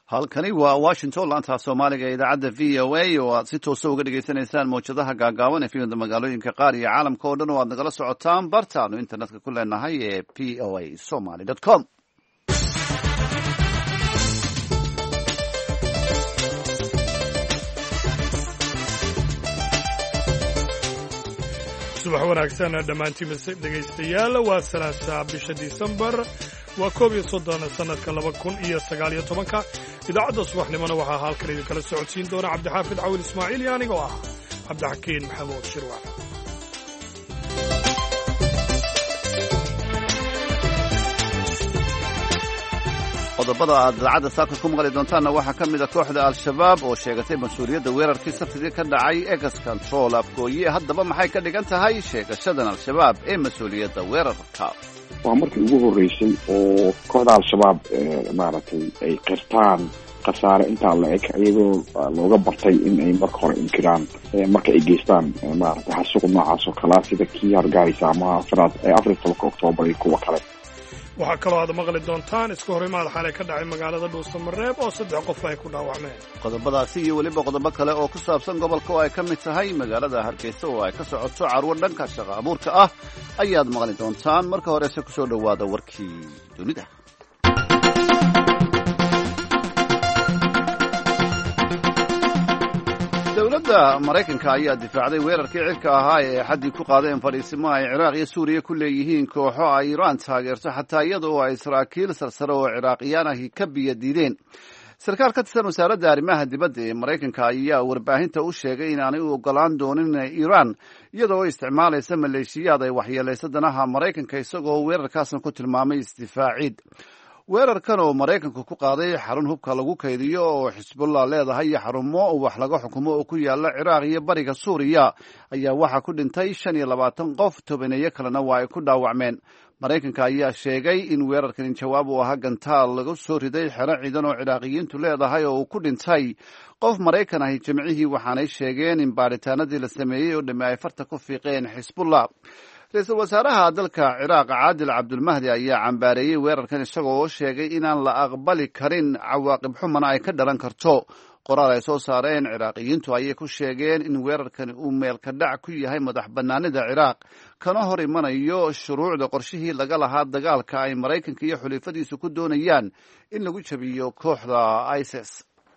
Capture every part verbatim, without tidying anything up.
halkani waa washington laanta soomaaliga ee idaacadda v o a oo aad si toosa uga dhagaysanaysaan mawjadaha gaagaaban ee filimada magaalooyinka qaar iyo caalamka oo dhan oo aad nagala socotaan bartaanu internetka ku leenahay ee p o a somaly dot com. subax wanaagsan dhammaantiin dhegaystayaal waa salaasa bisha disembar waa koob iyo soddon sanadka laba kun iyo sagaal iyo tobanka idaacadda subaxnimona waxaa halkan idinkala socodsiin doona cabdixaafid cawil ismaaciil iyo anigoo ah cabdixakiin maxamuud shirwac. qodobada aad idaacadda saaka ku maqli doontaanna waxaa ka mid a kooxda al-shabaab oo sheegatay mas-uuliyadda weerarkii sabtidii ka dhacay egas control afgooye. haddaba maxay ka dhigan tahay sheegashadan al-shabaab ee mas-uuliyadda weerarka? waa markii ugu horreysay oo kooxda al-shabaab maaragtay ay qirtaan khasaare intaa la eg iyagoo looga bartay in ay marka hore inkiraan marka ay geystaan maaragtay xasuuq noocaas oo kalea sida kii hargeysa ama afraad ee afar iyo tobanka oktoobar iyo kuwa kale. waxaa kaloo aad maqli doontaan iska horimaad xalay ka dhacay magaalada dhuusamareeb oo saddex qof ay ku dhaawacmeen. qodobadaasi iyo weliba qodobo kale oo ku saabsan gobolka oo ay ka mid tahay magaalada hargeysa oo ay ka socoto carwo dhanka shaqo abuurka ah ayaad maqli doontaan. marka horese kusoo dhowaada warkii dunida. dowladda maraykanka ayaa difaacday weerarkii cirka ahaa ee xaddii ku qaadeen fadhiisimaha ay ciraaq iyo suuriya ku leeyihiin kooxo ay iiraan taageerto xataa iyada oo ay saraakiil sarsare oo ciraaqiyaan ahi ka biyo diideen. sarkaal ka tirsan wasaaradda arrimaha dibadda ee maraykanka ayaa warbaahinta u sheegay inaanay u ogolaan doonin iiraan iyadoo isticmaalaysa maleeshiyaad ay waxyeelayso danaha maraykanka, isagoo weerarkaasna ku tilmaamay isdifaacid. weerarkan oo maraykanku ku qaaday xarun hubka lagu kaydiyo oo xisbullah leedahay iyo xarumo wax laga xukumo oo ku yaala ciraaq iyo bariga suuriya ayaa waxaa ku dhintay shan iyo labaatan qof, tobaneeyo kalena waa ay ku dhaawacmeen. maraykanka ayaa sheegay in weerarkan jawaab uu ahaa gantaal lagu soo riday xero ciidan oo ciraaqiyiintu leedahay oo uu ku dhintay qof maraykan ahi jimcihii, waxaanay sheegeen in baadhitaanadii la sameeyey oo dhammi ay farta ku fiiqeen xisbullah. ra-iisul wasaaraha dalka ciraaq caadil cabdulmahdi ayaa cambaareeyey weerarkan isagoo oo sheegay inaan la aqbali karin, cawaaqib xumana ay ka dhalan karto. qoraal ay soo saareen ciraaqiyiintu ayay ku sheegeen in weerarkani uu meelka dhac ku yahay madax bannaanida ciraaq, kana hor imanayo shuruucda qorshihii laga lahaa dagaalka ay maraykanka iyo xulifadiisu ku doonayaan in lagu jabiyo kooxda isis.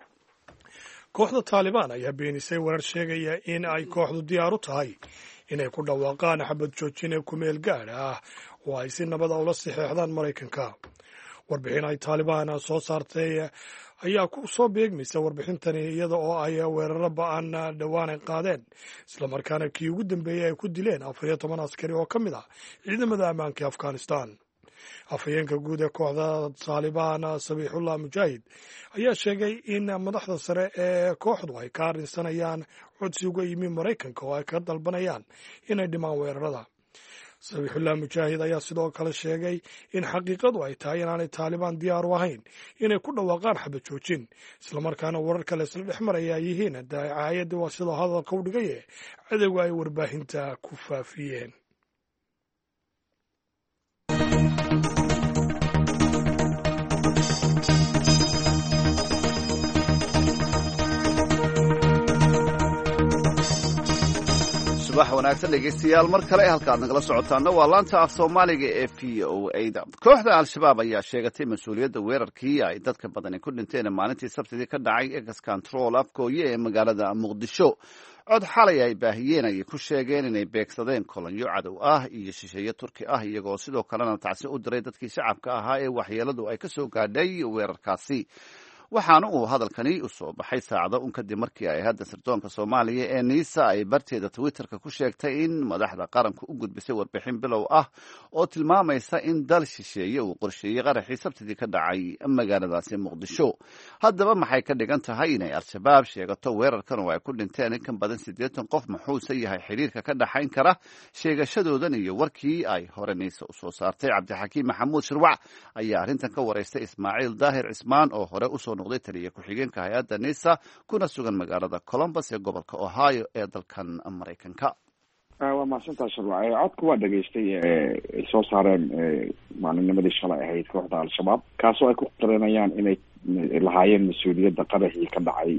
kooxda taalibaan ayaa beenisay weerar sheegaya in ay kooxdu diyaar u tahay inay ku dhawaaqaan xabad joojin ee kumeel gaadh ah oo ay si nabada ula saxeexdaan maraykanka. warbixin ay taalibaan soo saartay ayaa ku soo beegmaysa warbixintani iyada oo ay weeraro ba-an dhowaan ay qaadeen, islamarkaana kii ugu dambeeyey ay ku dileen afar iyo toban askari oo ka mid ah ciidamada ammaanka afghanistan. afhayeenka guud ee kooxda taalibaan sabiixullah mujaahid ayaa sheegay in madaxda sare ee kooxdu ay ka arrinsanayaan codsi uga yimi maraykanka oo ay ka dalbanayaan inay dhimaan weerarada. sabiixullah mujaahid ayaa sidoo kale sheegay in xaqiiqadu ay tahay inaanay taalibaan diyaar u ahayn inay ku dhawaaqaan xabad joojin, islamarkaana warar kale isla dhex maraya ay yihiin dacaayadii waa sidoo hadalka u dhigaye cadowga ay warbaahinta ku faafiyeen. subax wanaagsan dhegeystayaal, mar kale halka aad nagala socotaana waa laanta af soomaaliga ee v o a da. kooxda al-shabaab ayaa sheegatay mas-uuliyadda weerarkii ay dadka badani ku dhinteen maalintii sabtidii ka dhacay egas control afgooye ee magaalada muqdisho. cod xalay ay baahiyeen ayay ku sheegeen inay beegsadeen kolonyo cadow ah iyo shisheeye turki ah, iyagoo sidoo kalena tacsi u diray dadkii shacabka ahaa ee waxyeeladu ay ka soo gaadhay weerarkaasi. waxaana uu hadalkani u soo baxay saacado un kadib markii ay hadda sirdoonka soomaaliya ee niisa ay barteeda twitterka ku sheegtay in madaxda qaranku u gudbisay warbixin bilow ah oo tilmaamaysa in dal shisheeye uu qorsheeyey qaraxii sabtidii ka dhacay magaaladaasi muqdisho. haddaba maxay ka dhigan tahay inay al-shabaab sheegato weerarkan oo ay ku dhinteen in ka badan siddeetan qof? muxuuse yahay xiriirka ka dhaxayn kara sheegashadoodan iyo warkii ay hore niisa u soo saartay? cabdixakiin maxamuud shirwac ayaa arrintan ka waraystay ismaaciil daahir cismaan oo hore usoo noqday taliya ku-xigeenka hay-adda nisa kuna sugan magaalada columbus ee gobolka ohio ee dalkan maraykanka. waa mahadsantaa shirwac. codka waa dhegaystay ay soo saareen maalinnimadii shalay ahayd kooxda al-shabaab, kaasoo ay ku qiranayaan inay lahaayeen mas-uuliyadda qaraxii ka dhacay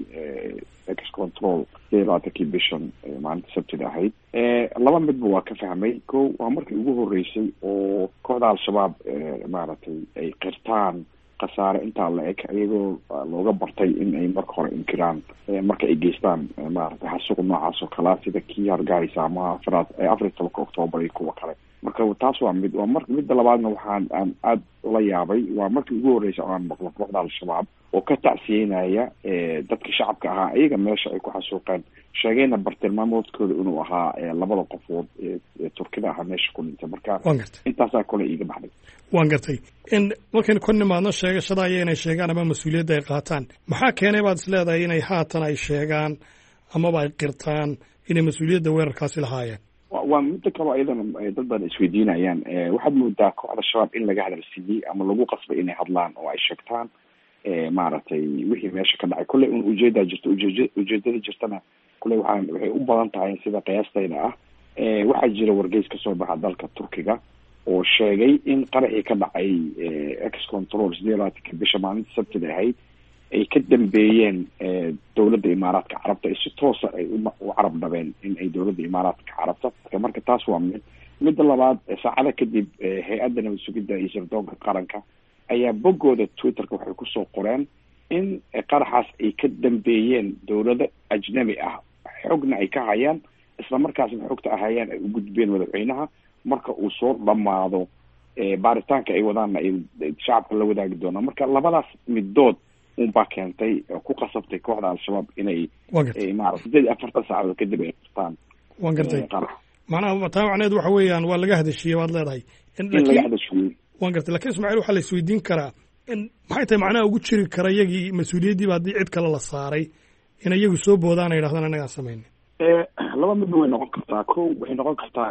ex control labaatankii bishan maalinta sabtida ahayd. laba midba waa ka fahmay. ko waa markii ugu horeysay oo kooxda al-shabaab maaragtay ay qirtaan khasaare intaa la eg iyagoo looga bartay in ay marka hore inkiraan marka ay geystaan maaragtay xasuuq noocaas oo kalaa sida kii hargeysa ama afraad afar iyo tobanka octoobar iyo kuwa kale. marka taas waa mid waa mar midda labaadna waxaan aan aada ula yaabay waa markii ugu horreysay oo aan maqlo kooxda al-shabaab oo ka tacsiyeynaya dadka shacabka ahaa iyaga meesha ay ku xasuuqeen, sheegayna bartilmaamoodkooda inuu ahaa labada qofood ee turkida ahaa meesha ku dhintay. marka intaasaa kole iiga baxday. waan gartay in markaynu ka nimaadno sheegashada aya inay sheegaan ama mas-uuliyadda ay qaataan, maxaa keenay baad is leedahay inay haatan ay sheegaan amaba ay qirtaan inay mas-uuliyadda weerarkaasi lahaayeen? waa midda kaloo ayadana dad badan isweydiinayaan. waxaad moodaa kooxda shabaab in laga hadalsiiyey ama lagu qasbay inay hadlaan oo ay sheegtaan maaragtay wixii meesha ka dhacay. kolley un ujeedaa jirta ujeed ujeedada jirtana kolley waxaa waxay u badan tahay sida qiyaastayda ah. waxaa jira wargeys kasoo baxa dalka turkiga oo sheegay in qaraxii ka dhacay ex control sideed labaatanka bisha maalinta sabtida ahayd ay ka dambeeyeen dowladda imaaraadka carabta ay si toosa ay u carab dhabeen in ay dowladda imaaraadka carabta. marka taas waa mid. midda labaad saacada kadib hay-adda nabad sugidda iyo sirdoonka qaranka ayaa boggooda twitterka waxay kusoo qoreen in qaraxaas ay ka dambeeyeen dowlado ajnabi ah, xogna ay ka hayaan, isla markaasna xogta ahayaan ay u gudbeen madaxweynaha. marka uu soo dhamaado baaritaanka ay wadaanna ay shacabka la wadaagi doonaan. marka labadaas midood unbaa keentay ku qasabtay kooxda al-shabaab inay maarata sideed iyo afartan saacadood kadib ay qirtaan. waan gartay macnaha taa macneheedu waxa weeyaan waa laga hadashiyey baad leedahay in laga hadashiyey. waan gartay lakiin ismaaciil waxaa la isweydiin karaa in maxay tahay macnaha ugu jiri kara iyagii mas-uuliyaddiiba haddii cid kale la saaray in iyagu soo boodaan ay yidhahdaan annagaa samayna? laba midba way noqon kartaa. ko waxay noqon kartaa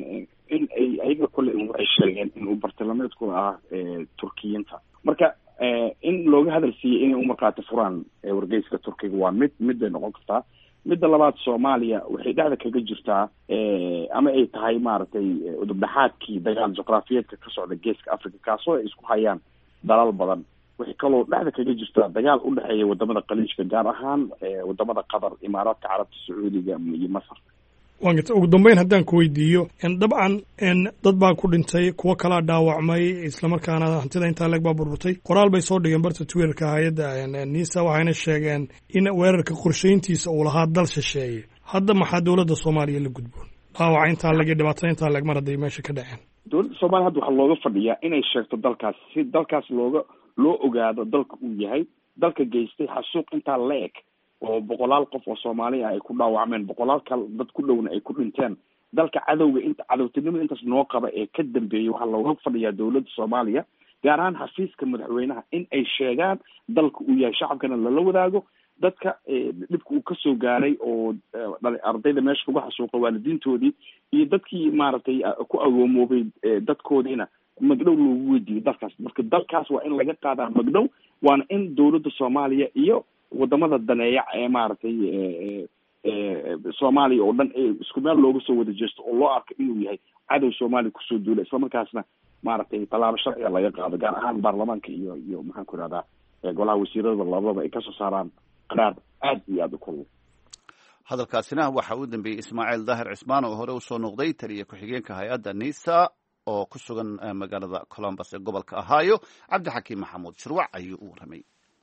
in ay ayaga kole waxay sheegeen inuu bartilmaameedkooda ah turkiyiinta. marka in looga hadal siiyey inay u markaati furaan wargeyska turkiga waa mid mid bay noqon kartaa. midda labaad soomaaliya waxay dhexda kaga jirtaa ama ay tahay maaragtay udubdhaxaadkii dagaal juqraafiyeedka ka socda geeska africa kaasoo ay isku hayaan dalal badan. waxay kaloo dhexda kaga jirtaa dagaal u dhexeeya wadamada khaliijka gaar ahaan wadamada qatar, imaaraadka carabta, sacuudiga iyo masar. waan garta ugu dambeyn haddaan ku weydiiyo dabcan dad baa ku dhintay, kuwo kalaa dhaawacmay, islamarkaana hantida intaa leeg baa burburtay. qoraal bay soo dhigeen barta twitterka hay-adda nisa waxayna sheegeen in weerarka qorshayntiisa uu lahaa dal shisheeye. hadda maxaa dowladda soomaaliya la gudboon dhaawaca intaa leeg iyo dhibaatada intaa leeg mar hadday meesha ka dhaceen? dowladda soomaaliya hadda waxaa looga fadhiyaa inay sheegto dalkaas si dalkaas looga loo ogaado dalka uu yahay dalka geystay xasuuq intaa la eg oo boqolaal qof oo soomaaliya ay ku dhaawacmeen, boqolaal kale dad ku dhowna ay ku dhinteen. dalka cadowga inta cadowtinimada intaas noo qaba ee ka dambeeyay waxaa looga fadhiyaa dowladda soomaaliya gaar ahaan xafiiska madaxweynaha in ay sheegaan dalka uu yahay, shacabkana lala wadaago. dadka dhibka uu kasoo gaaray oo ardayda meesha lagu xasuuqay waalidiintoodii iyo dadkii maaragtay ku agoomoobay dadkoodiina magdhow loogu weydiiyey dalkaas. marka dalkaas waa in laga qaadaa magdhow, waana in dowladda soomaaliya iyo wadamada daneeya ee maaragtay soomaaliya oo dhan isku meel looga soo wada jeesto oo loo arko inuu yahay cadow soomaaliya kusoo duula, islamarkaasna maaragtay tallaabo sharciga laga qaado gaar ahaan baarlamaanka iyo iyo maxaan ku ihahdaa golaha wasiirada labadaba ay kasoo saaraan qaraar aad iyo aada u kulul. hadalkaasina waxa uu dambeeyey ismaaciil daahir cismaan oo hore usoo noqday taliya ku-xigeenka hay-adda nisa oo ku sugan magaalada columbus ee gobolka ohio. cabdixakiim maxamuud shirwac ayuu u waramay.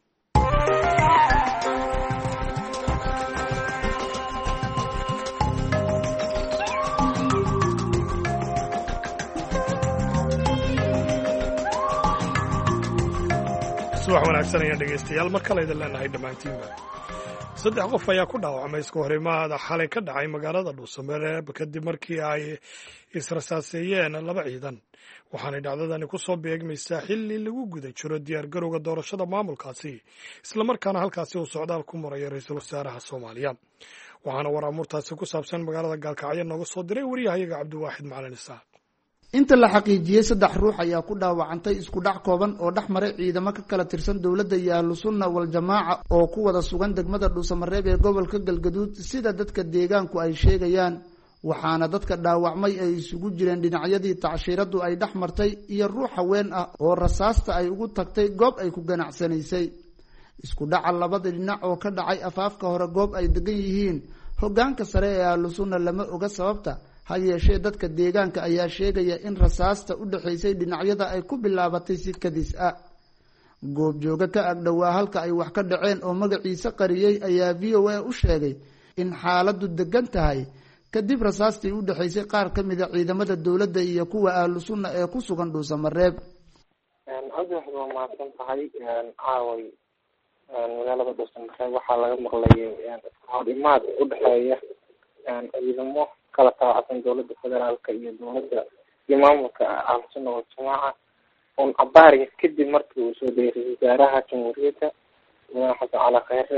subax wanaagsan ayaan dhegaystayaal mar kale idin leenahay dhammaantiinba. saddex qof ayaa ku dhaawacmay iska horimaada xalay ka dhacay magaalada dhuusamareeb kadib markii ay israsaaseeyeen laba ciidan. waxaanay dhacdadani ku soo beegmaysaa xilli lagu guda jiro diyaargarowga doorashada maamulkaasi, islamarkaana halkaasi uu socdaal ku maraya ra-iisul wasaaraha soomaaliya. waxaana war amuurtaasi ku saabsan magaalada gaalkacyo nooga soo diray wariyahayaga cabdiwaaxid macalin isaaq. inta la xaqiijiyey saddex ruux ayaa ku dhaawacantay isku dhac kooban oo dhex maray ciidamo ka kala tirsan dowladda iyo ahlu sunna wal jamaaca oo ku wada sugan degmada dhuusamareeb ee gobolka galgaduud sida dadka deegaanku ay sheegayaan. waxaana dadka dhaawacmay ay isugu jireen dhinacyadii tacshiiradu ay dhex martay iyo ruux haween ah oo rasaasta ay ugu tagtay goob ay ku ganacsanaysay. isku dhaca labada dhinac oo ka dhacay afaafka hore goob ay degan yihiin hoggaanka sare ee ahlu sunna lama oga sababta, ha yeeshee dadka deegaanka ayaa sheegaya in rasaasta u dhexaysay dhinacyada ay ku bilaabatay si kadis ah. goobjooga ka agdhowaa halka ay wax ka dhaceen oo magaciisa qariyey ayaa v o a u sheegay in xaaladdu degan tahay kadib rasaastii u dhexaysay qaar ka mida ciidamada dowladda iyo kuwa ahlu sunna ee ku sugan dhuusamareeb. aad waxaad waa mahadsan tahay. caaway magaalada dhuusamareeb waxaa laga maqlayay imaad u dhexeeya ciidamo kala taabacsan dowladda federaalka iyo dowladda iyo maamulka ahlu sunna wal jamaaca un cabaariga kadib markii uu soo dayay ra-iisul wasaaraha jamhuuriyadda madaxweyne xasan cali kheyre.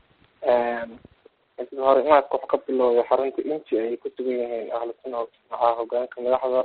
isla hore imaad qof ka bilowday xarunta inji ay ku sugan yihiin ahlu sunna wal jamaaca hogaanka madaxda.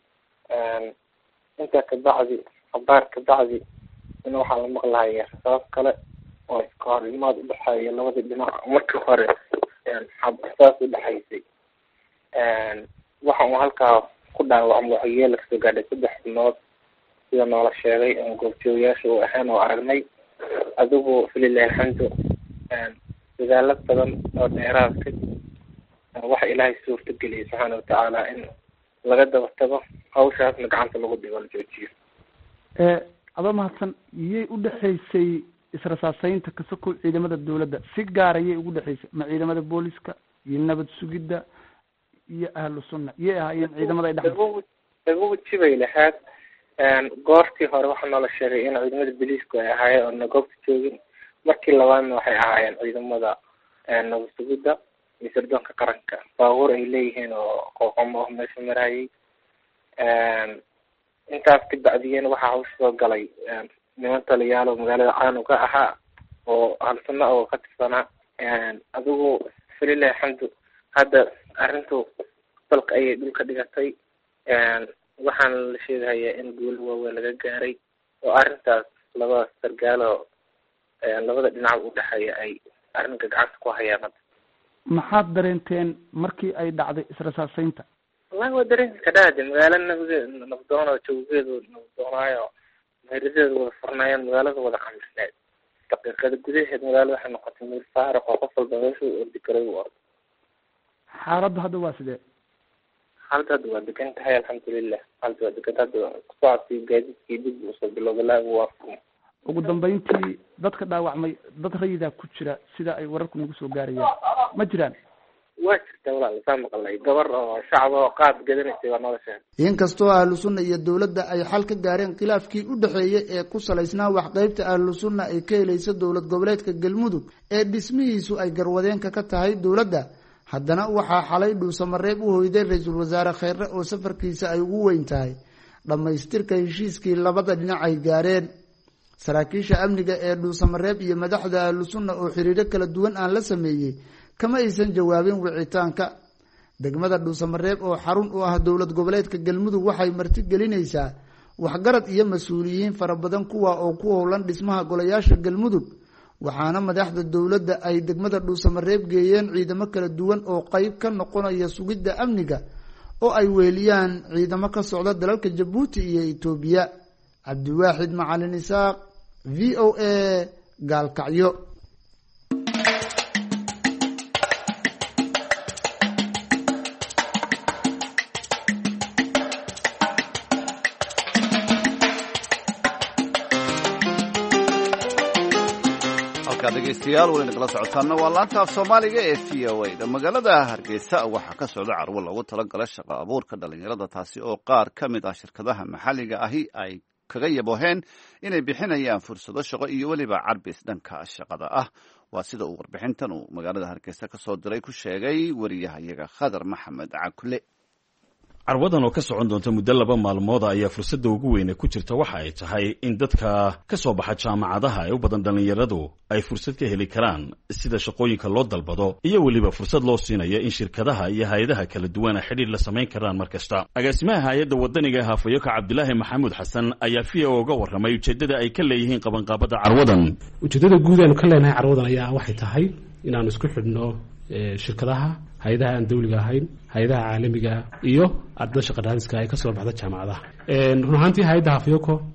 intaa kabacdi cabaar kabacdi in waxaa la maqlahaya rasaas kale oo iska hor imaad udhexeeya labada dhinac. markii hore rasaas udhexaysay waxa uu halkaa ku dhaawacmo waxyeelo kasoo gaadhay saddex xubnood sida noola sheegay goobjoogayaasha uu ahaan oo aragnay. adigu falilahi alxamdu dadaalo badan oo dheeraad kadib waxa ilaahay suurta geliyay subxaana watacaala in laga daba tago hawshaasna gacanta lagu dhigo la joojiyo. aba mahadsan, iyay u dhexaysay israsaasaynta kasoko ciidamada dowladda si gaar ayay ugu dhexaysay ma ciidamada booliska iyo nabad sugidda iyo ahlu sunna iyay ahaayeen ciidamada ay dhexda lagu jibay lahaad. goortii hore waxaa noola sheegay in ciidamada booliisku ay ahaayeen oona goobta joogin. markii labaadna waxay ahaayeen ciidamada nabad sugidda iyo sirdoonka qaranka baabuur ay leeyihiin oo qooqamo ah meesha marayay. intaas kabacdiyeen waxaa hawsha soo galay niman taliyaal oo magaalada caanuga ahaa oo ahlu sunna oo ka tirsanaa. adigu falilahi alxamdu hadda arrintu dalka ayay dhulka dhigatay. waxaana la sheegahayaa in guul waaweyn laga gaaray oo arrintaas labada sargaalo labada dhinac u dhexeeya ay arrinka gacanta ku hayaan hadda. maxaad dareenteen markii ay dhacday israsaasaynta? wallahi waa dareenka ka dhacday magaalo nabade nabdoon oo jawgeedu nabdoonaayo meeradeedu wada furnaayeen magaalada wada camrisneed. daqiiqada gudaheed magaalada waxay noqotay meel faaruq oo qof walba meesha u ordi karay u ordo. xaaladdu hadda waa sidee? xaaladda hadda waa degan tahay alxamdulilah. xaaladda waa degan hadda kusocodkii gaadiidkii dib usoo bilowday laagu waa furmay. ugu dambeyntii dadka dhaawacmay dad rayidaa ku jira sida ay wararku nagu soo gaarayaan ma jiraan? waa jirta walaal saa maqlay gabar oo shacab oo qaad gadanaysay waa noola sheegay. inkastoo ahlu sunna iyo dowladda ay xal ka gaareen khilaafkii u dhexeeyey ee ku salaysnaa wax qaybta ahlu sunna ay ka helaysa dowlad goboleedka galmudug ee dhismihiisu ay garwadeenka ka tahay dowladda, haddana waxaa xalay dhuusamareeb u hoyday ra-iisul wasaare kheyre oo safarkiisa ay ugu weyn tahay dhammaystirka heshiiskii labada dhinac ay gaareen. saraakiisha amniga ee dhuusamareeb iyo madaxda ahlu sunna oo xiriiro kala duwan aan la sameeyey kama aysan jawaabin wicitaanka. degmada dhuusamareeb oo xarun u ah dowlad goboleedka galmudug waxay marti gelinaysaa waxgarad iyo mas-uuliyiin fara badan kuwa oo ku howlan dhismaha golayaasha galmudug, waxaana madaxda dowladda ay degmada dhuusamareeb geeyeen ciidamo kala duwan oo qeyb ka noqonaya sugidda amniga oo ay weeliyaan ciidamo ka socda dalalka jabuuti iyo etoobiya. cabdiwaaxid macalin isaaq, v o a, gaalkacyo. dhegeystayaal wayna kala socotaana waa laanta af soomaaliga ee v o a da magaalada hargeysa waxaa ka socda carwo loogu talagala shaqo abuurka dhalinyarada, taasi oo qaar ka mid ah shirkadaha maxalliga ahi ay kaga yaboheen inay bixinayaan fursado shaqo iyo weliba carbis dhanka shaqada ah. waa sida uu warbixintan uu magaalada hargeysa ka soo diray ku sheegay wariyahayaga khadar maxamed cakule. carwadan oo ka socon doonta muddo laba maalmooda ayaa fursadda ugu weyne ku jirta waxa ay tahay in dadka ka soo baxa jaamacadaha ee u badan dhallinyaradu ay fursad ka heli karaan sida shaqooyinka loo dalbado iyo weliba fursad loo siinayo in shirkadaha iyo hay-adaha kala duwana xidhiir la samayn karaan mar kasta. agaasimaha hay-adda wadaniga haafayoka cabdilaahi maxamuud xasan ayaa v o uga warramay ujeeddada ay ka leeyihiin qabanqaabada carwadan. ujeeddada guud aanu ka leenahay carwadan ayaa waxay tahay inaanu isku xidhno shirkadaha, hay-adaha aan dawliga ahayn, hay-adaha caalamiga iyo ardada shaqa raadiska ay ka soo baxda jaamacadaha. run ahaantii hay-adda hafyoko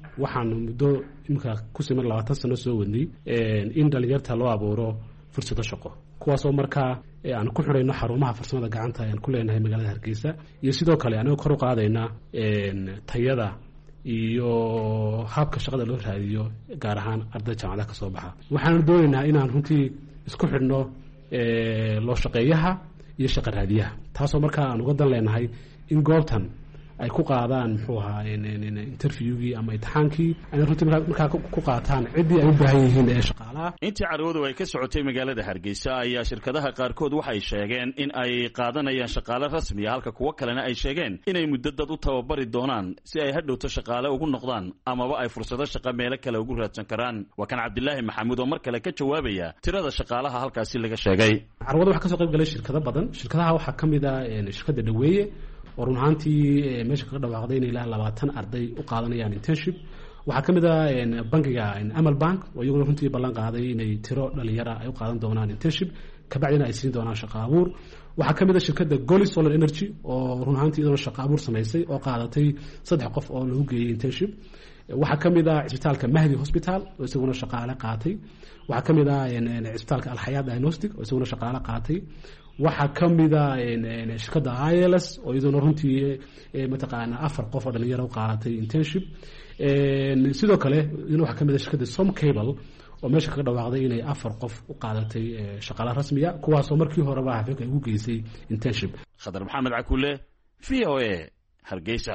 waxaanu muddo iminka ku siman labaatan sano soo wadnay in dhalinyarta loo abuuro fursado shaqo kuwaasoo markaa aan ku xidhayno xarumaha farsamada gacanta aan ku leenahay magaalada Hargeysa iyo sidoo kale anagoo kor u qaadayna tayada iyo habka shaqada loo raadiyo gaar ahaan arday jaamacadaha ka soo baxa waxaan doonaynaa inaan runtii isku xidhno loo shaqeeyaha iyo shaqo raadiyaha taasoo markaa aan uga dan leenahay in goobtan ay ku qaadaan muxuu ahaa interviewgii ama imtixaankii ay runtii markaa ku qaataan ciddii ay u baahan yihiin ee shaqaalaha. intii carwadu ay ka socotay magaalada Hargeysa ayaa shirkadaha qaarkood waxay sheegeen in ay qaadanayaan shaqaale rasmi ah halka kuwa kalena ay sheegeen inay muddo dad u tababari doonaan si ay hadhowto shaqaale ugu noqdaan amaba ay fursado shaqo meelo kale ugu raadsan karaan. waa kan Cabdilaahi Maxamuud oo mar kale ka jawaabaya tirada shaqaalaha halkaasi laga sheegay. carwada waxaa ka soo qayb galay shirkado badan. shirkadaha waxaa ka mid ah shirkadda Dhaweeye oo run ahaantii meesha kaga dhawaaqday in ilaa labaatan arday u qaadanayaan internship. waxaa ka mid ah bankiga Amal Bank oo iyaguna runtii ballan qaaday inay tiro dhalinyaro ay u qaadan doonaan internship kabacdina ay siin doonaan shaqo abuur. waxaa ka mid ah shirkadda Goli Solar Energy oo run ahaantii iyaduna shaqo abuur samaysay oo qaadatay saddex qof oo lagu geeyey internship. waxaa ka mid ah cisbitaalka Mahdi Hospital oo isaguna shaqaale qaatay. waxaa ka mid ah cisbitaalka Al Hayat Diagnostic oo isaguna shaqaale qaatay. waxaa ka mid ah shirkadda I L S oo iyaduna runtii mataqaana afar qof oo dhalinyaro u qaadatay internship. sidoo kale iyaduna waxaa ka mid ah shirkadda Som Cable oo meesha kaga dhawaaqday inay afar qof u qaadatay shaqaale rasmiya kuwaasoo markii horeba xafiiska ay ugu geysay internship. Khadar Maxamed Cakule V O A Hargeysa.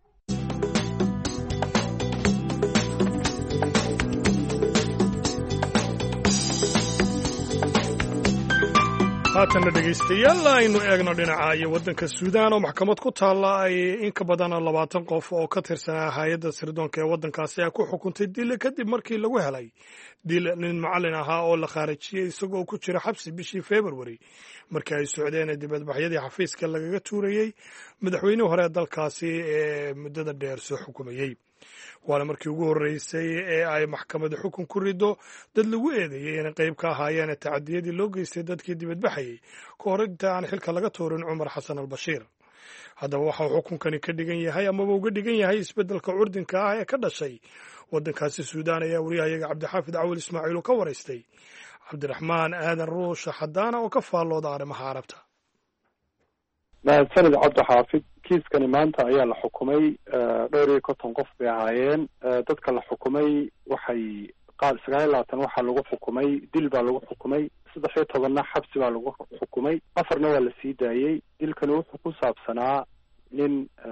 haatanna dhegaystayaal aynu eegno dhinaca iyo waddanka suudaan oo maxkamad ku taalla ay in ka badan labaatan qof oo ka tirsanaa hay-adda sirdoonka ee waddankaasi ay ku xukuntay dil kadib markii lagu helay dil nin macallin ahaa oo la khaarijiyey isagoo ku jira xabsi bishii February markii ay socdeen dibadbaxyadii xafiiska lagaga tuurayey madaxweynihii hore ee dalkaasi ee muddada dheer soo xukumayey. waana markii ugu horreysay ee ay maxkamadda xukun ku rido dad lagu eedeeyey inay qayb ka ahaayeen tacadiyadii loo geystay dadkii dibadbaxayey ka hor inta aan xilka laga tuurin Cumar Xasan al-Bashiir. haddaba waxa uu xukunkani ka dhigan yahay amaba uga dhigan yahay isbeddelka curdinka ah ee ka dhashay waddankaasi Suudaan ayaa wariyahayaga Cabdixaafid Cawil Ismaaciil oo ka waraystay Cabdiraxmaan Aadan Ruush Xadaana oo ka faallooda arrimaha carabta. mahadsanid Cabdixaafid. kiiskani maanta ayaa la xukumay dhowr iyo konton qof bay ahaayeen. dadka la xukumay waxay qaar sagaal iyo labaatan waxaa lagu xukumay dil baa lagu xukumay saddex iyo tobanna xabsi baa lagu xukumay afarna waa la sii daayey. dilkani wuxuu ku saabsanaa nin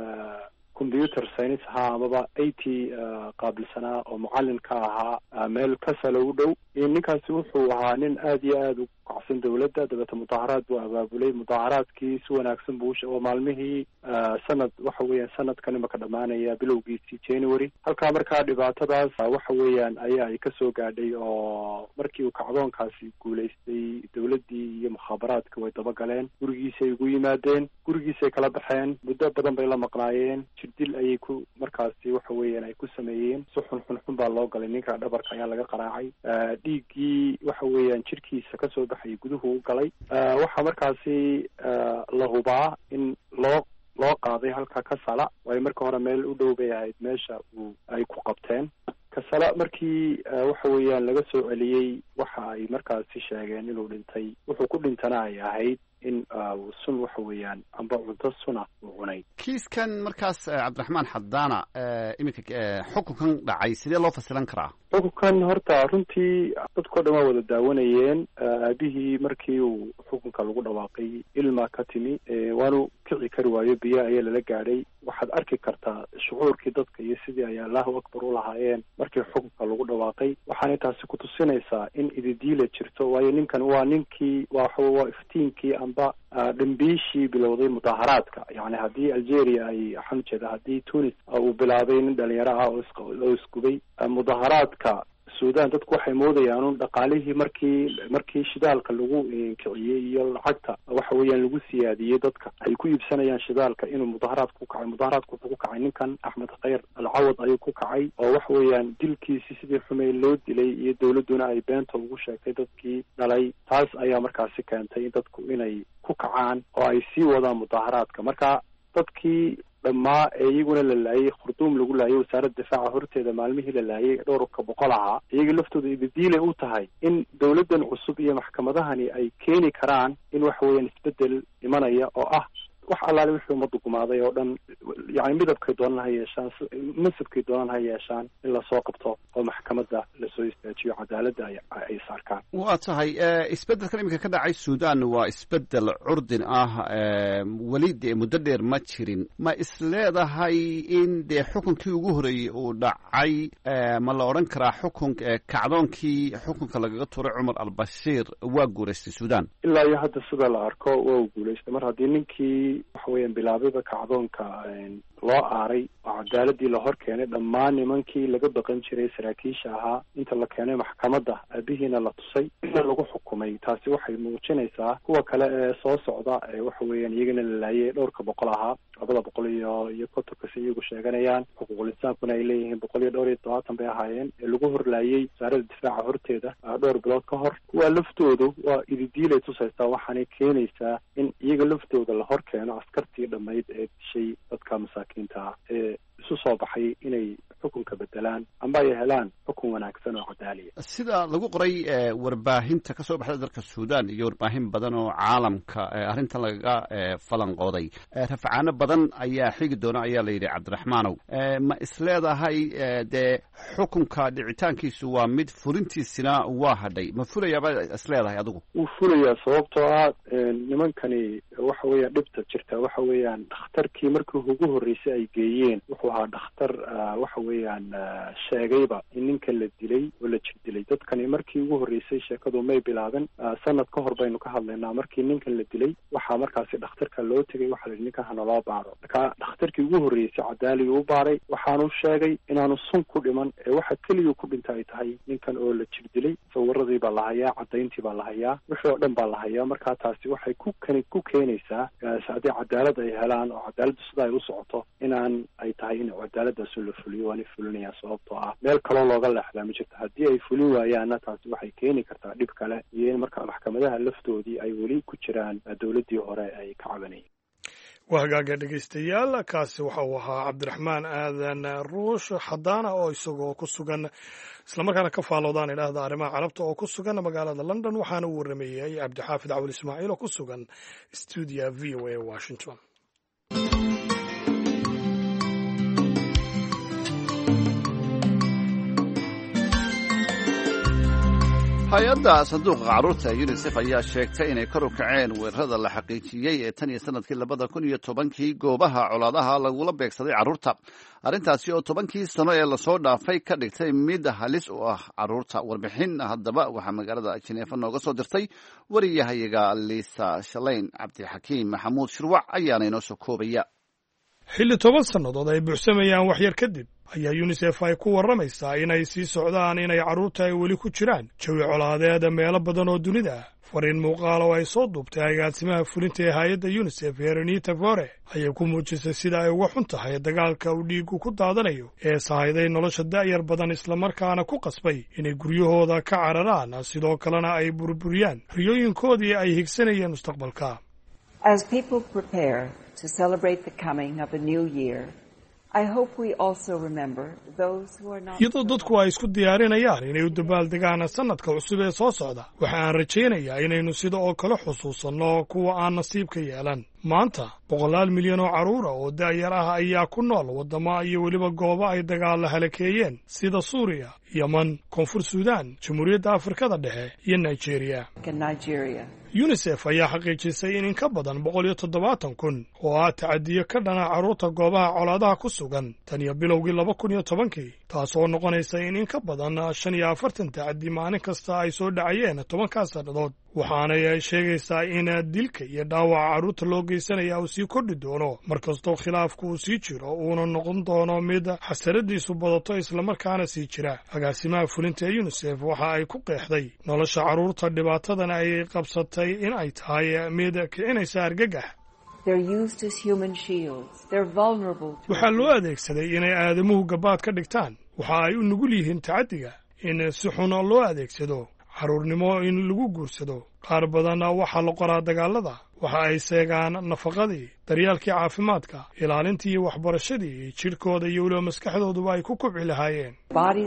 computer science ahaa amaba A T qaabilsanaa oo mucallin ka ahaa meel kasala u dhow. ninkaasi wuxuu ahaa nin aad iyo aad u kacsan dowladda dabeeta mudaharaad buu abaabulay. mudaharaadkii si wanaagsan buu oo maalmihii sanad waxa weeyaan sanadkan imaka dhammaanaya bilowgiisii January. halkaa markaa dhibaatadaas waxa weeyaan ayaa ay kasoo gaadhay oo markii uu kacdoonkaasi guulaystay dowladdii iyo mukhaabaraadka way dabagaleen. gurigiisay ugu yimaadeen, gurigiisay kala baxeen, muddo badan bay la maqnaayeen. jirdil ayay ku markaasi waxa weeyaan ay ku sameeyeen. si xun xun xun baa loo galay. ninka dhabarka ayaa laga qaraacay. dhiiggii waxa weeyaan jirkiisa kasoo baxay guduhu u galay. waxaa markaasi la hubaa in loo loo qaaday halka Kasala way marka hore meel u dhow bay ahayd meesha uu ay ku qabteen. Kasala markii waxa weeyaan laga soo celiyey waxa ay markaasi sheegeen inuu dhintay. wuxuu ku dhintana ay ahayd in sun waxa weeyaan amba cunto suna uu cunay. kiiskan markaas Cabdiraxmaan Xadaana iminka xukunkan dhacay sidee loo fasilan karaa? xukunkan horta runtii dadkoo dhan waa wada daawanayeen. aabihii markii uu xukunka lagu dhawaaqay ilma ka timi waanu kici kari waayo biyo ayaa lala gaadhay. waxaad arki kartaa shucuurkii dadka iyo sidii ay Allahu Akbar u lahaayeen markii xukunka lagu dhawaaqay. waxaana taasi ku tusinaysaa in ididiila jirto waayo ninkan waa ninkii waa waa iftiinkii amba dhambiishii bilowday mudaharaadka. yani haddii Algeria ay waxaan jeedaa haddii Tunis uu bilaabay nin dhalinyaro ah oo isgubay mudaharaadka Suudaan dadku waxay moodayaan un dhaqaalihii markii markii shidaalka lagu kiciyey iyo lacagta waxa weeyaan lagu siyaadiyey dadka ay ku iibsanayaan shidaalka inuu mudaharaad ku kacay. mudaharaadku wuxuu ku kacay ninkan Axmed Khayr Al-Cawad ayuu ku kacay oo waxa weeyaan dilkiisii sidii xumay loo dilay iyo dowladduna ay beenta ugu sheegtay dadkii dhalay. taas ayaa markaasi keentay in dadku inay ku kacaan oo ay sii wadaan mudaharaadka. marka dadkii dhammaa ee iyaguna la laayay khurduum lagu laayay wasaaradda difaaca horteeda maalmihii la laayay dhowrka boqol ahaa iyaga laftooda ibadiilay u tahay in dawladdan cusub iyo maxkamadahani ay keeni karaan in waxa weeyaan isbedel imanaya oo ah wax allaale wixii ummadda gumaaday oo dhan yani midabkay doonaan ha yeeshaan masabkay doonaan ha yeeshaan in lasoo qabto oo maxkamadda lasoo istaajiyo cadaaladda ay ay saarkaan. waa tahay isbeddelkan iminka ka dhacay suudaan waa isbeddel curdin ah weli dee muddo dheer ma jirin ma isleedahay in dee xukunkii ugu horreeyey uu dhacay ma la odhan karaa xukun kacdoonkii xukunka lagaga tuuray cumar al-bashiir waa guulaystay suudaan? ilaa iyo hadda sida la arko waa u guulaystay mar haddii ninkii waxa weeyaan bilaabada kacdoonka loo aaray oo cadaaladii la hor keenay dhammaan nimankii laga baqan jiray saraakiisha ahaa inta la keenay maxkamadda aabihiina la tusay ina lagu xukumay taasi waxay muujinaysaa kuwa kale ee soo socda ee waxa weeyaan iyagana la laayay dhowrka boqol ahaa labada boqol iyo iyo kontonkas iyagu sheeganayaan xuquuqul insaankuna ay leeyihiin boqol iyo dhowr iyo todobaatan bay ahaayeen ee lagu horlaayay wasaaradda difaaca horteeda dhowr bilood ka hor kuwa laftoodu waa ididiilay tusaysaa waxaanay keenaysaa in iyaga laftooda la hor keeno askartii dhammayd ee dishay dadka masaakiinta ah ee isu soo baxay inay xukunka bedelaan amba ay helaan xukun wanaagsan oo cadaaliya. sida lagu qoray warbaahinta kasoo baxda dalka suudaan iyo warbaahin badan oo caalamka arrintan lagaga falanqooday rafcaano badan ayaa xigi doona ayaa la yidhi cabdiraxmaanow ma isleedahay dee xukunka dhicitaankiisu waa mid fulintiisina waa hadhay ma fulayaaba isleedahay adigu? wuu fulayaa sababtoo ah nimankani waxa weeyaan dhibta jirta waxa weeyaan dhakhtarkii markii ugu horreysay ay geeyeen wuxuu ahaa dhakhtar waxa weeyaan sheegayba in ninkan la dilay oo la jir dilay. dadkani markii ugu horreysay sheekadu may bilaaban sanad ka hor baynu ka hadlaynaa markii ninkan la dilay waxaa markaasi dhakhtarka loo tegay waxaa la yidhi ninkan hana loo baaro marka dhakhtarkii ugu horreysay cadaaligi u baaray waxaanu sheegay inaanu sun ku dhiman ee waxa keligii ku dhinta ay tahay ninkan oo la jir dilay sawiradii baa la hayaa caddayntii baa la hayaa wixii oo dhan baa la hayaa markaa taasi waxay ku kani ku keenaysaa haddii cadaalad ay helaan oo cadaaladdu sida ay u socoto inaan ay tahay in cadaaladaasu la fuliyo waana fulinayaan sababtoo ah meel kaloo looga leexdaa ma jirto haddii ay fulin waayaanna taasi waxay keeni kartaa dhib kale iyo in markaa maxkamadaha laftoodii ay weli ku jiraan dawladdii hore ay ka cabanayeen. waa hagaaga dhegaystayaal kaasi waxa uu ahaa cabdiraxmaan aadan ruush xadaana oo isagoo ku sugan islamarkaana ka faaloodaan idhaahda arrimaha carabta oo ku sugan magaalada london waxaana uu warameeyey cabdixaafid cawil ismaaciil oo ku sugan stuudiya v o a washington. hay-adda sanduuqa carruurta ee unisef ayaa sheegtay inay kor u kaceen weerarada la xaqiijiyey ee tan iyo sanadkii labada kun iyo tobankii goobaha colaadaha lagula beegsaday carruurta arrintaasi oo tobankii sano ee lasoo dhaafay ka dhigtay mid halis u ah carruurta. warbixin haddaba waxaa magaalada jeneefa nooga soo dirtay wariyahayaga liisa shalayn cabdixakiim maxamuud shirwac ayaana inoo soo koobaya. xilli toban sannadood ay buuxsamayaan waxyar kadib ayaa yunisef ay ku warramaysaa inay sii socdaan inay carruurta ay weli ku jiraan jawi colaadeeda meelo badan oo dunida ah. fariin muuqaal oo ay soo duubtay agaasimaha fulinta ee hay-adda yunisef herenita fore ayay ku muujisay sida ay uga xun tahay dagaalka uu dhiigu ku daadanayo ee sahayday nolosha da'yar badan islamarkaana ku qasbay inay guryahooda ka cararaan sidoo kalena ay burburiyaan riyooyinkoodii ay higsanayeen mustaqbalka. To celebrate the coming of a new year, I hope we also remember those who are not. iyadoo dadku ay isku diyaarinayaan inay u dabaaldegaan sanadka cusub ee soo socda waxa aan rajaynayaa inaynu sida oo kale xusuusanno kuwa aan nasiibka yeelan. maanta boqolaal milyan oo carruura oo da'yar ah ayaa ku nool waddamo iyo weliba goobo ay dagaalla halakeeyeen sida suuriya, yeman, koonfur suudaan, jamhuuriyadda afrikada dhexe iyo nigeria. yunisef ayaa xaqiijisay in in ka badan boqol iyo toddobaatan kun oo ah tacadiyo ka dhana carruurta goobaha colaadaha ku sugan tan iyo bilowgii laba kun iyo tobankii taasoo noqonaysa in in ka badan shan iyo afartan tacadi maalin kasta ay soo dhacayeen tobankaas sannadood waxaanay ay sheegaysaa in dilka iyo dhaawaca carruurta loo geysanaya uu sii kordhi doono markastoo khilaafku uu sii jiro uuna noqon doono mid xasaradiisu badato islamarkaana sii jira. agaasimaha fulinta ee yunisef waxa ay ku qeexday nolosha carruurta dhibaatadan ay qabsatay in ay tahay mid kicinaysa argagax. waxaa loo adeegsaday inay aadamuhu gabaad ka dhigtaan waxa ay u nugul yihiin tacaddiga in si xun loo adeegsado carruurnimo in lagu guursado qaar badanna waxaa la qoraa dagaalada waxa ay seegaan nafaqadii daryaalkii caafimaadka ilaalintii iyo waxbarashadii jidhkooda iyo weliba maskaxdooduba ay ku kubci lahaayeen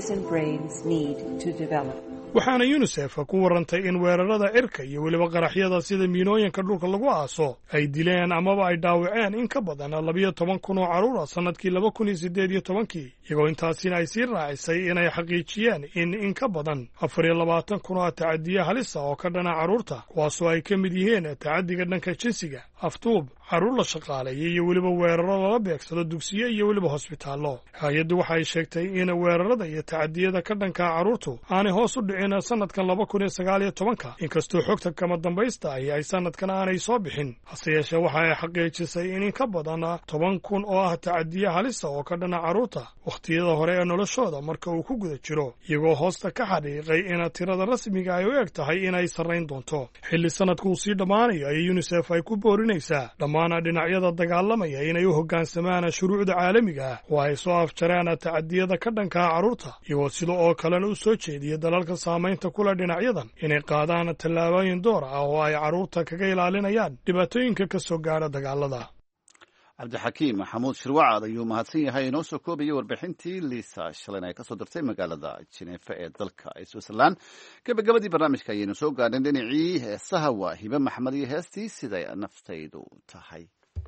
waxaana yunisef ku warrantay in weerarada cirka iyo weliba qaraxyada sida miinooyinka dhulka lagu aaso ay dileen amaba ay dhaawaceen in ka badan labiyo toban kun oo carruur ah sannadkii laba kun iyo siddeed iyo tobankii iyagoo intaasina ay sii raacisay inay xaqiijiyeen in in ka badan afar iyo labaatan kun oo tacadiye halisa oo ka dhana carruurta kuwaasoo ay ka mid yihiin tacadiga dhanka jinsiga aftuub carruur la shaqaaleeyay iyo weliba weeraro lala beegsado dugsiye iyo weliba hosbitaallo hay-addu waxay sheegtay in weerarada iyo tacadiyada ka dhanka carruurtu aanay hoos u dhicin sannadkan laba kun iyo sagaal iyo tobanka inkastoo xogta kama dambaysta ahi ay sannadkan aanay soo bixin hase yeeshee waxa ay xaqiijisay in in ka badan toban kun oo ah tacadiye halisa oo ka dhana carruurta wakhtiyada hore ee noloshooda marka uu ku guda jiro iyagoo hoosta ka xadhiiqay in tirada rasmiga ay u eg tahay inay sarrayn doonto xilli sannadku uu sii dhammaanayo ayay yunisef ay ku boorinaysaa dhammaan dhinacyada dagaalamaya inay u hoggaansamaan shuruucda caalamiga ah oo ay soo afjaraan tacadiyada ka dhankaa carruurta iyagoo sida oo kalena u soo jeediya dalalka saamaynta kula dhinacyadan inay qaadaan tallaabooyin door ah oo ay carruurta kaga ilaalinayaan dhibaatooyinka ka soo gaadha dagaalada cabdixakiim maxamuud shirwacad ayuu mahadsan yahay inoo soo koobayay warbixintii liisa shalayna ay ka soo dirtay magaalada jineefa ee dalka switzerland gabagabadii barnaamijka ayaynu soo gaadhin dhinacii heesaha waa hibe maxmed iyo heestii siday naftaydu tahay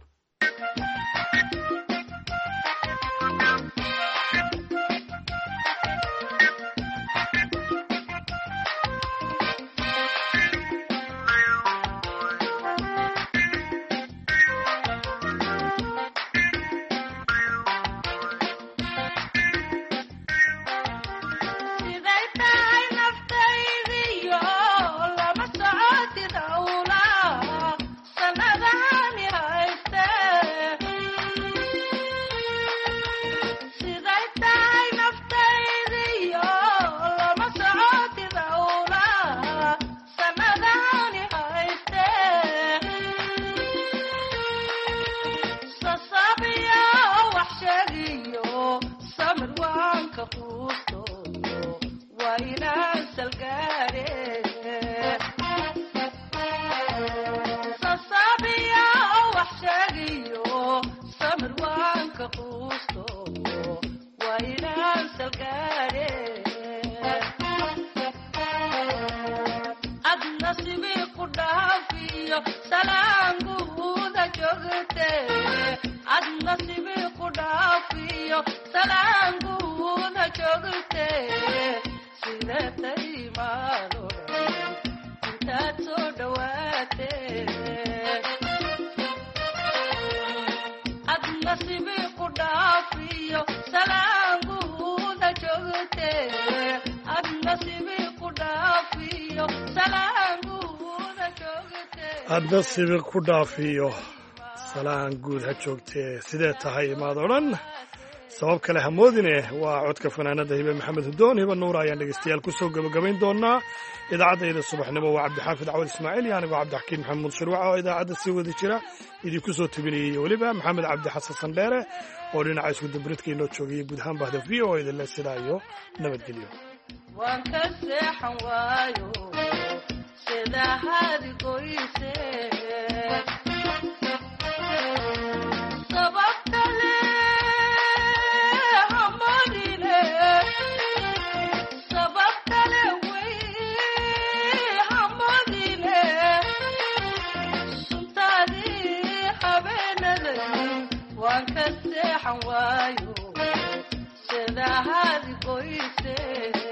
hadda sibiq ku dhaafiyo salaan guud ha joogtee sidee tahay maad odhan sabab kale hamoodine waa codka fanaanada hibe maxamed hudoon hibe nuura ayaan dhegeystayaal ku soo gabagabayn doonaa idaacaddayda subaxnimo waa cabdixaafid cawad ismaaciil iyo anigoo cabdixakiin maxamuud shirwac oo idaacadda sii wada jira idinku soo tebinayay weliba maxamed cabdi xasan sandheere oo dhinaca isku dabridka inoo joogayay guud ahaan bahda v o idinle sidaa iyo nabadgelyo waan ka seexan waayo sida hadi goyse sababtale hamadine sababtale way hamadine suntaadi habeenada waan ka seexan waayo sida hadi goyse